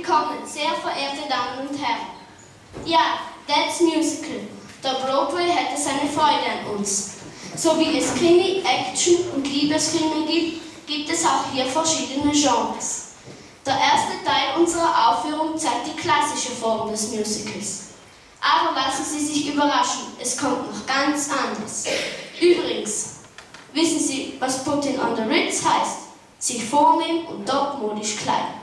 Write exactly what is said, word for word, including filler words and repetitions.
Willkommen, sehr verehrte Damen und Herren. Ja, That's Musical. Der Broadway hätte seine Freude an uns. So wie es Krimi, Action und Liebesfilme gibt, gibt es auch hier verschiedene Genres. Der erste Teil unserer Aufführung zeigt die klassische Form des Musicals. Aber lassen Sie sich überraschen, es kommt noch ganz anders. Übrigens, wissen Sie, was Putting on the Ritz heißt? Sich vornehm und topmodisch kleiden.